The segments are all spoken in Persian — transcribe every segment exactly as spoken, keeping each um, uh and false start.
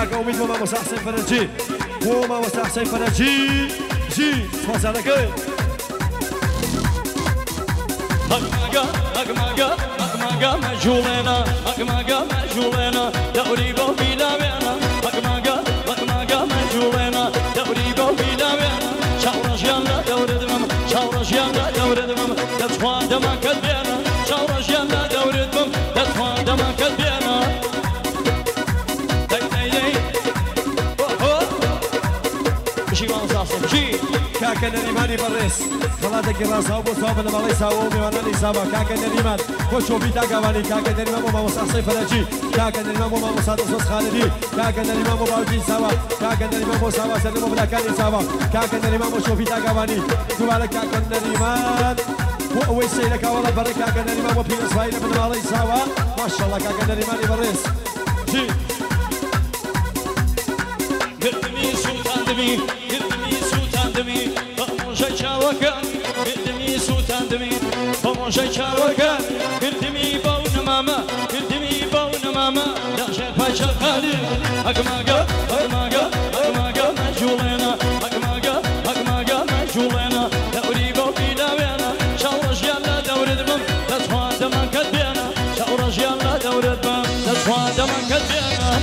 كاكا وميد وماما حسين فرنجي وماما حسين فرنجي جي سباس عليك أقماقا أقماقا أقماقا مجولنا أقماقا مجولنا دوري بوبي لاوينا أقماقا أقماقا مجولنا دوري بوبي لاوينا شاورش يلا دور دمم شاورش يلا دور دمم تتخوان دما كدبينا شاورش يلا دور دمم تتخوان دما كدبينا داي داي داي بشي ما نصاصم بشي كاكا نريماني بريس خلاتك الراس أبو صواب المالي ساومي وانا نسابة كاكا نريمان وشو بيتا قواني كاكا نريمان وما مصاصي فرنجي كاكا نريمان وما مصاد وصوص خالدي كاكا نريمان وباوجين سوا كاكا نريمان وسوا سلم وبلاكاني سوا كاكا نريمان وشو بيتا قواني دوالك كاكا نريمان وأول شيء لك والله برك كاكا نريمان وبينس فايلة من المالي سوا ما شاء الله كاكا نريماني بريس جي قدمي سلطان دمي قدمي سلطان دمي بموجة شاوكان قدمي سلطان دمي بموجة شاوكان قدمي بون ماما قدمي بون ماما لا شاف شغالي أقماقا أقماقا أقماقا مجولنا أقماقا أقماقا مجولنا دوري بوبي لاوينا شاورش يلا دور دمم تسوى دمم كدبينا شاورش يلا دور دمم تسوى دمم كدبينا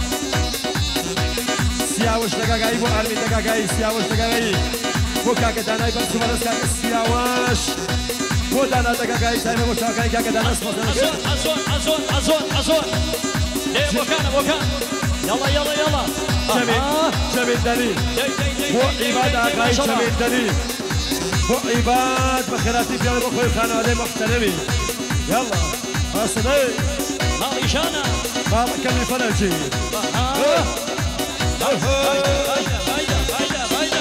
سياوش دقاقاي بو عربي دقاقاي سياوش دقاقاي بو كاكا داناي برسو مرس كاكا سياوش بو دانا دقاقاي تايمة بو شاكاي كاكا دانا اسمه أزون أزون أزون أزون أزون إيه بوكان بوكان يلا يلا يلا جميل جميل دليل بو عباد آقاي جميل دليل بو عباد بخيراتي بيالي بو خوي خانة علي محترمي يلا أصدي مالي شانا مالك كمي فرنجي فايدة فايدة فايدة فايدة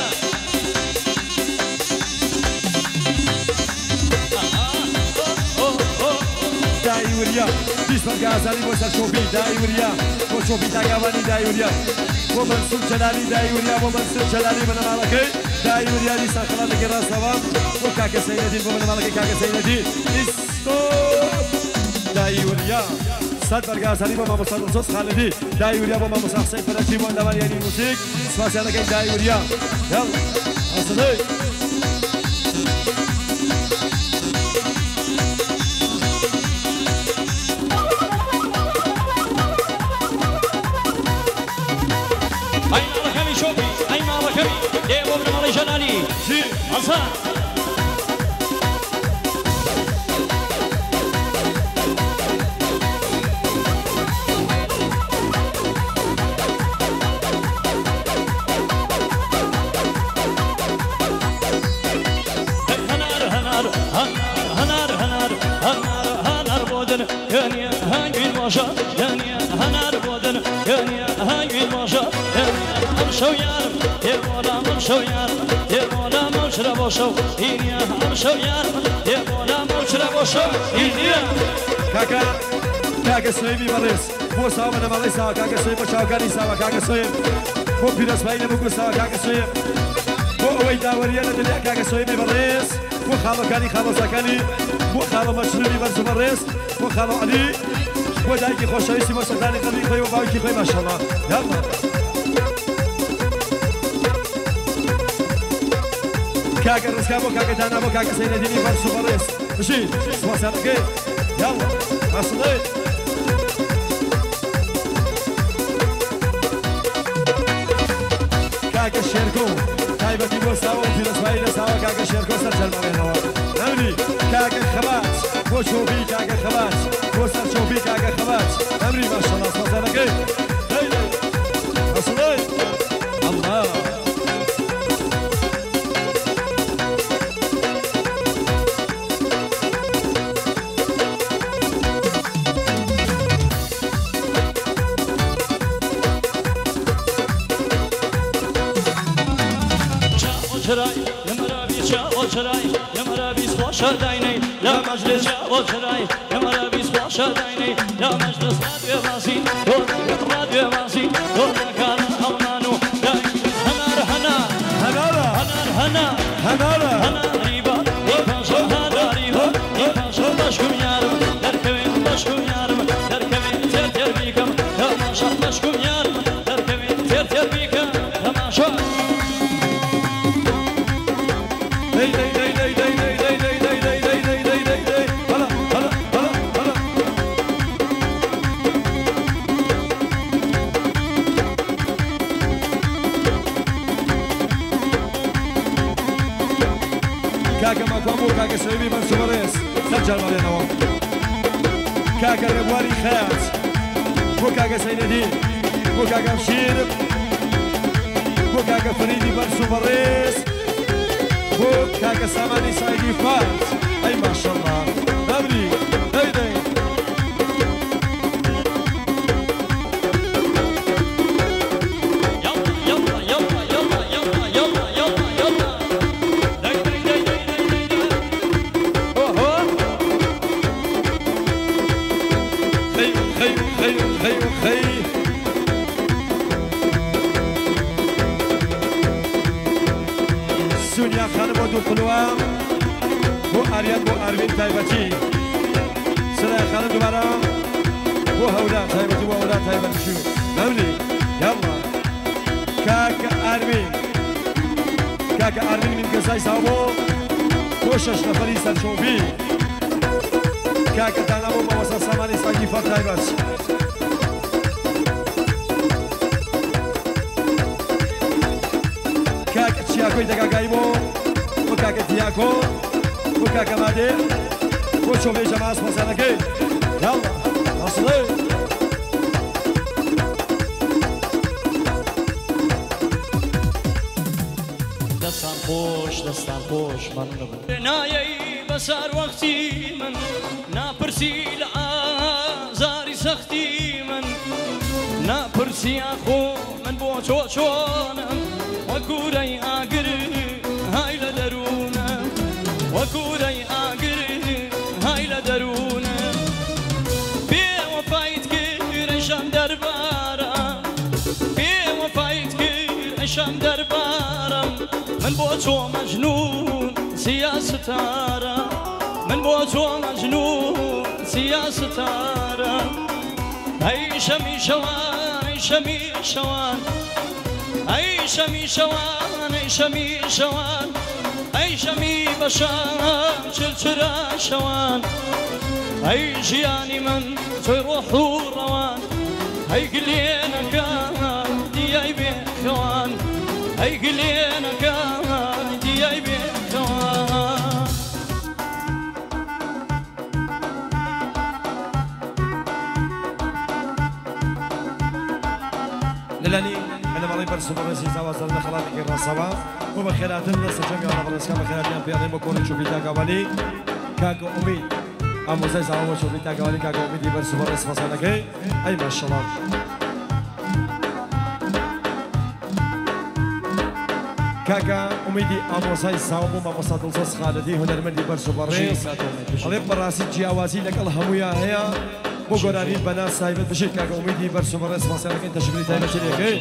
داي وريا بيسمع غازالي وسر شوفي داي وريا بو شوفي تاغواني داي وريا بو منصور جلالي داي وريا بو منصور جلالي من مالكي داي وريا دي سخلا لغرا سوام بو كاكا سيدين بو من مالكي كاكا سيدين اسكو داي وريا صد برغازالي بو مامو صد صوص خالدي داي وريا بو مامو حسين فرنجي بو دوان يعني موسيقى سباس عليك داي وريا يلا اصلي جلالي جي أصلا هنار هنار هنار هنار هنار هنار بودن يعني هاي المشا يعني هنار بودن يعني هاي المشا أمشو يارم يبولا أمشو يارم يبولا مشرب وشو إنيا أمشو يارم يبولا مشرب وشو إنيا كاكا كاكا سويبي مريس بو سوا من مالي سوا كاكا سويب وشاوكاني سوا كاكا سويب بو بيرس باين بو سوا كاكا سويب بو ويدا وريانا دليا كاكا سويبي مريس بو خالو كاني خالو ساكاني بو خالو مشروبي برسو مريس بو خالو علي بو دايكي خوشاويسي مرسلتاني قلبي خوي وباوكي خوي ما شاء الله يلا كاكا رزقابو كاكا دانابو كاكا سيديني برسو مريس مشي سوا سالكي يلا أصلي كاكا شيركو تايبتي بو ساوا وفيرس بايدا ساوا كاكا شيركو سرجل مرينوا نمني كاكا خبات بو شوبي كاكا خبات بو سر شوبي كاكا خبات نمني ما شاء الله سوا سالكي هيدا أصلي الله شراي يا مرابي شاو شراي يا مرابي سوا شدايني لا مجلس شاو شراي يا مرابي سوا شدايني لا مجلس راديو ماسي راديو ماسي كان أمانو هنار هنار هنارا هنار هنار هنارا هنار ريبا ريبا شو هنار ريبا ريبا شو بشكو يارم دركبين بشكو يارم دركبين ترتر بيكم يا ما شاء بشكو يارم دركبين بۆ کاکە سەویبی بەن سوبەڕێز سەرجار بەڵێنەوە کاکە ڕێبواری خەیات بۆ کاکە سەینەدین بۆ کاکە شیر بۆ کاکە فەریدی بەن سوبەڕێز بۆ کاکە سامانی سایدی فات ئەی ماشەڵڵا دەبری دەی دەی سونیا خانم بۆ دوو قلوام بۆ ئاریان بۆ ئاروین تایبەتی سلای خانم دوبارە بۆ هەولا تایبەتی بۆ هەولا تایبەتی بەملی یاڵڵا کاکە ئاروین کاکە ئاروین من گەزای ساو بۆ بۆ شەش نەفەری سەرچۆبی کاکە دانا بۆ مەوەسە سامانی ساگی فەر تایبەت کاکە چیاکۆی دەگاگایی بۆ بۆ کاکە دیاکۆ بۆ کاکە مادێ بۆ چۆبێ جەماس مەسانەکەی یاڵڵا ئەسڵێ دەستان خۆش دەستان خۆش من نەبوو نایەی بەسار وەختی من ناپرسی لە ئازاری سەختی من ناپرسی ئاخۆ من بۆ چۆ چۆنم وەکوورەی ئاگر های لە دەروونە وەکوورەی ئاگر های لە دەروونە بێوەفایت کرد ئەیشەم دەربارم بێوەفایت کرد ئەیشەم دەربارم من بۆ چۆ مەجنون سیاستارە من بۆ چۆ مەجنون سیاستارە ئەی شەمی شەوان ئەی شەمی شەوان ئەی شەمی شەوان ئەی شەمی شەوان ئەی شەمی بەشان چرچرە شەوان ئەی ژیانی من تۆی ڕۆح و ڕەوان ئەی گلێنەکان دیای بێخەوان ئەی گلێنەکان دیای بێخەوان لەلانی لەمەڵی بەرسوبەڕێزی زاوازدار لە خەڵاتێکی ڕاستەوە بۆ بە خێراتن لەسەر جەنگی ئاڵەبەڕێزەکان بە خێراتیان پێڵێن بۆ کۆنی چوبی تاگاوانی کاکە ئومید ئامۆزای زاوە بۆ چوبی تاگاوانی کاکە ئومیدی بەرسوبەڕێز مەسانەکەی ئەی ماشەڵڵا کاکە ئومیدی ئامۆزای زاوە بۆ مامۆستا دڵسۆز خالدی هونەرمەندی بەرسوبەڕێز ئەڵێ بەڕاستی جیاوازی لەگەڵ هەموویان هەیە بۆ گۆرانی بەناس تایبەت بشید کاکە ئومیدی بەرسوبەڕێز مەسانەکەی تەشبیری تایبەتی لێکەی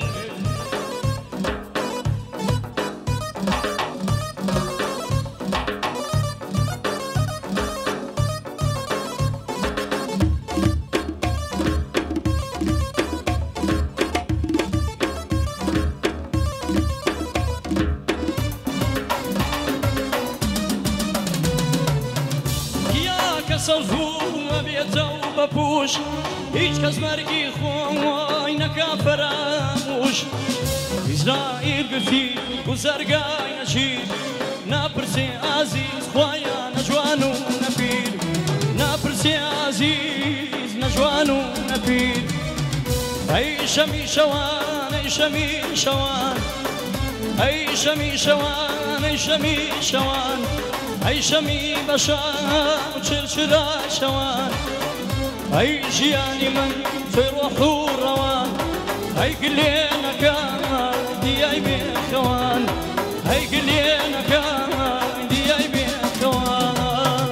هیچ کەس مەرگی خۆی نەکا فەراموش ئیزرائیل گرتی گوزەرگای نەچیر ناپرسێ ئازیز خوایە نەجوان و نەپیر ناپرسێ ئازیز نەجوان و نەپیر ئەی شەمی شەوان ئەی شەمی شەوان ئەی شەمی شەوان ئەی شەمی شەوان ئەی شەمی بەشان و چرچرە شەوان ئەی ژیانی من تۆی ڕۆح و ڕەوان ئەی گلێنەکان دیای بێخەوان ئەی گلێنەکان دیای بێخەوان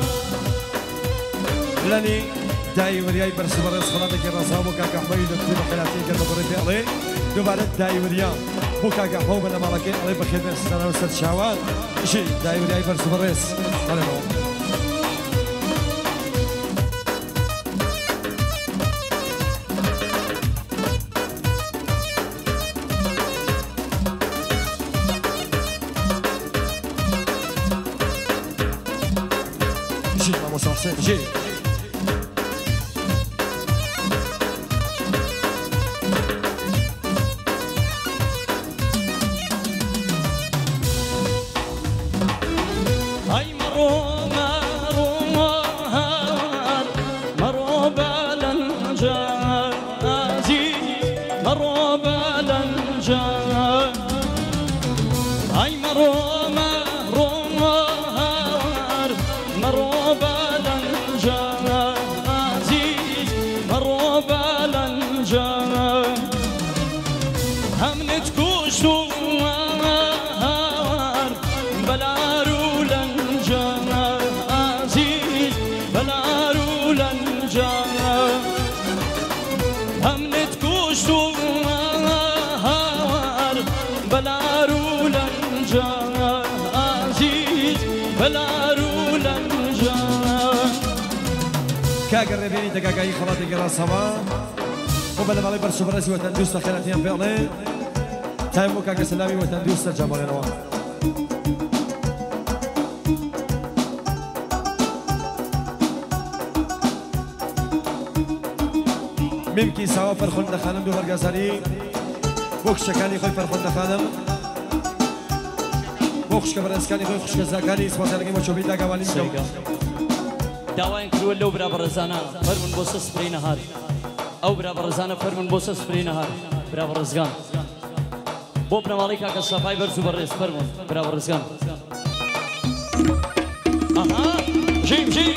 لەنی دایوریای بەرسوبەڕێز خەڵاتێکی ڕازا بۆ کاکە ئەحمەدی دەکتوری بە خێراتی گەردە بڕێ پێڵێ دووبارە دایوریا بۆ کاکە ئەحمەد بە لەماڵەکەی ئەڵێ بەخێربێن ستانە و سەر چاوان ئشی دایوریای بەرسوبەڕێز هەڵێنەوە Vamos a hacer, sí. Ay, marrón بلنجا ای مرو مرو مهار مرو بلنجا عزیز مرو بلنجا هم نتکوشو مهار بلارو لنجا عزیز بلارو لنجا هم نتکوشو مهار بلارو لنجا عزیز بلارو لنجا كاغر ربيني دقاقاي خلاطي قرا سوا وبلا مالي برسو برسي وتندوس تخيلاتيان فعلي تايمو كاغا سلامي وتندوس ترجمالي نوا ممكن سوا فرخون دخانم دو برقاساني بوكش شكاني خوي فرخون دخانم بوكش كبرسكاني خوي خشك زاكاني سواسانكي موشوبي داقاوالي مجو داوين كرول لو برا برزانا فرمون بوسس سبري نهار او برا برزانا فرمون بوسس سبري نهار برا برزقان بو بنوالي كاكا صفاي برزو برز فرمون برا برزقان اها جيم جيم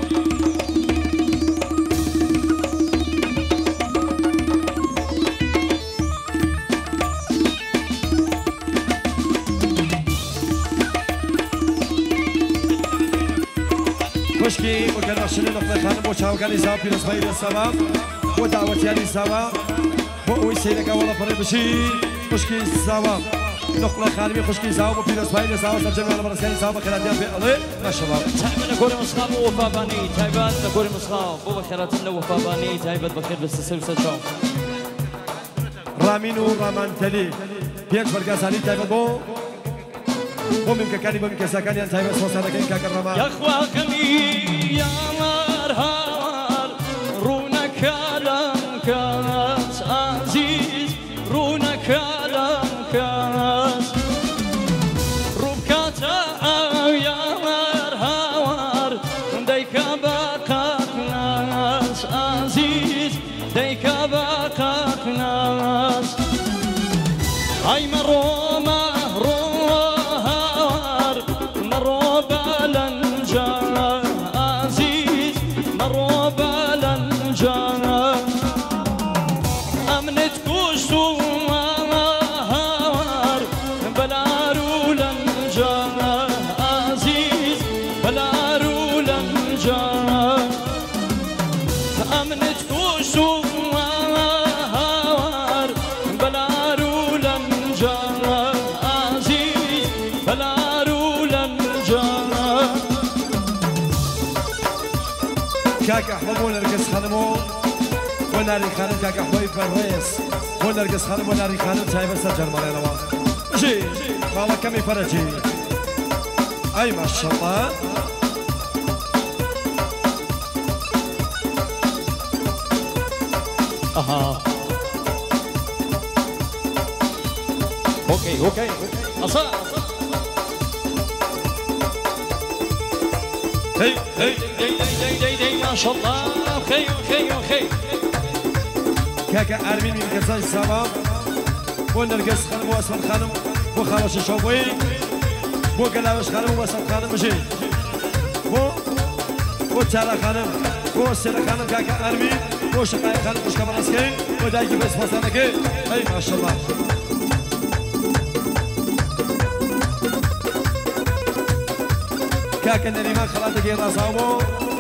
مشكي وكان عشان نقطة خانم وشاو كان يساوي في نصبي السبب ودعوة يعني سوا بو يسيلك ولا فريق بشي مشكي سوا نقطة خانم مشكي سوا في نصبي السبب ترجمة على مرسين سوا كلام في الله ما شاء الله تايبان نقول مسخاب وفاباني تايبان نقول مسخاب بو بخيرات الله وفاباني تايبان بخير بس سلسلة شو رامينو رامان تلي بينش برقاساني تايبان بو ممكن كاني ممكن سكاني أنت هاي بس وصلنا كين كاكرما يا أخواني يا مرهار رونا كلام كاس عزيز رونا كلام كاس ربكاتا يا مرهار ديك باقاك ناس عزيز ديك باقاك ناس هاي مروما كاكا حبو نرقص خانمو وناري خانم كاكا حبوي فريس ونرقص خانم وناري خانم تايبر سجل مرينا وا جي والله كمي فرجي اي ما شاء الله اها اوكي اوكي اصلا هي هي دي دي دي دي ما شاء الله اوكي اوكي اوكي كاكا ارمين من كزاي سبب ونرقص خانم واسفل خانم وخرش شوبي بو قلاوش خانم واسفل خانم مشي بو بو تالا خانم بو سيلا خانم كاكا ارمين بو شقاي خانم مش كبر اسكين ودايجي بس فصلك اي ما شاء الله كاكا نريمان خلاتك يا راسامو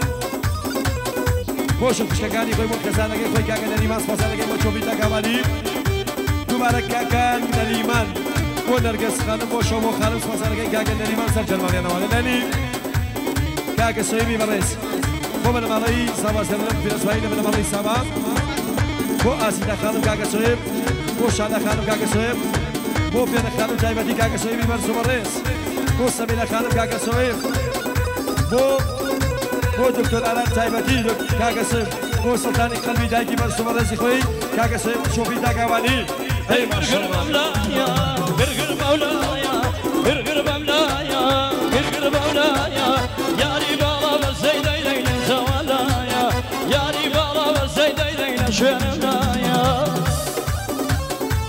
بوشم خشكاني خوي مركزانا خوي كاكا نريمان فصلك ما تشوفي تاكاماني دوباره كاكا نريمان ونرقص خانم بوشو مو خانم فصلك كاكا نريمان سر جرمان يا نوال لاني كاكا سويبي بريس بو من مالي سبا سلم في اسماعيل من مالي سبا بو اسيدا خانم كاكا سويب بو شادا خانم كاكا سويب بو بيانا خانم جايبتي كاكا سويبي برسو بريس بو سمينا خانم كاكا سويب بو بو دكتور علان تايبتي كاكا سويب بو سلطاني قلبي دايكي برسو بريس خوي كاكا سويب شوفي داكاواني اي ما شاء الله برقر مولايا برقر مولايا برقر مولايا يا ريبالا بزيدي ليلى زوالايا يا ريبالا بزيدي ليلى شرمايا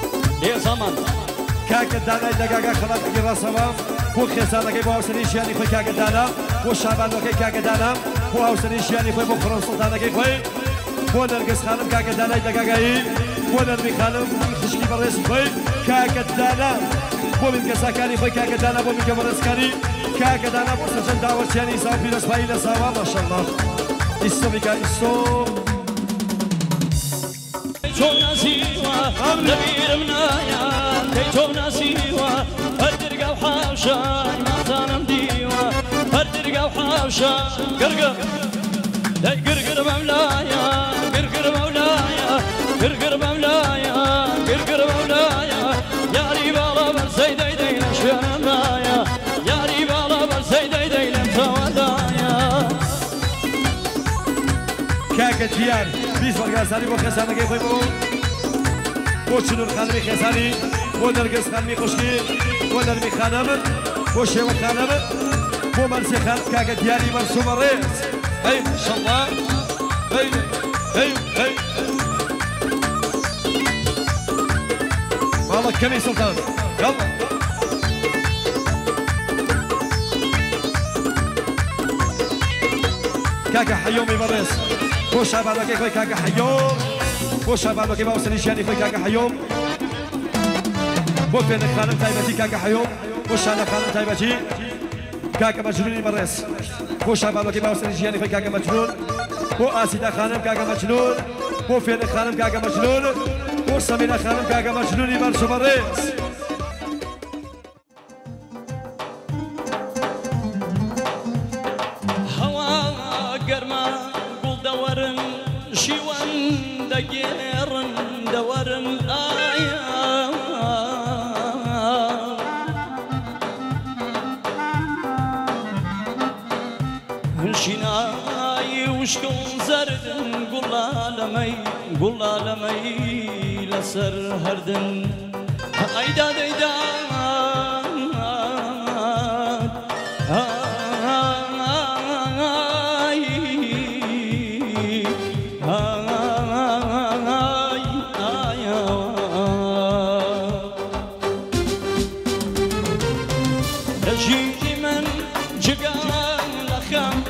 يا زمان كاك الدانا دقاقا خلاص تجرى صواب بو خسارة كي بو هاوسني شياني خوي كاك الدانا بو شعبان وكي كاك الدانا بو هاوسني شياني خوي بو خرم سلطانا كي خوي بو نرقص خانم كاك الدانا دقاقاي بو نرمي خانم خشكي بريس خوي كاك الدانا بو من قساكاني خوي كاك الدانا بو من قبرسكاني كاك الدانا بو سجن داور شياني ساو في الاسفايل ساوا ما شاء الله إسو بيكا إسو كيتونا سيوا نبير منايا كيتونا سيوا هردرقا وحاوشاي ما زانم ديوا هردرقا وحاوشاي قرقر قرقر مولايا قرقر مولايا قرقر مولايا قرقر مولايا يا ريبالا برسي ديدينا شوينا مرايا يا ريبالا برسي ديدينا تودايا كاك الديار بيس والقاساني بو خسانة كي خوي بو بو شنور خانمي خساني بو نرقص خانمي خشكي بو نرمي خانم بو شيوة خانم بو مرسي خانم كاك الدياري مرسوم الرئيس هاي ما شاء الله هاي هاي هاي والله كمي سلطان يلا كاكا حيومي بريس بو شعبان وكي خوي كاكا حيوم بو شعبان وكي باوسني شياني خوي كاكا حيوم بو فين خانم تايبتي كاكا حيوم بو شانا خانم تايبتي كاكا مجنوني بريس بو شعبان وكي باوسني شياني خوي كاكا مجنون بو آسيدا خانم كاكا مجنون بو فين خانم كاكا مجنون بو سمينة خانم كاكا مجنوني برسو بريس دقيرن دورن آيا شناي وشكون زردن قول عالمي قول عالمي لسر هردن ايداد ايداد جيتي من جقال لخام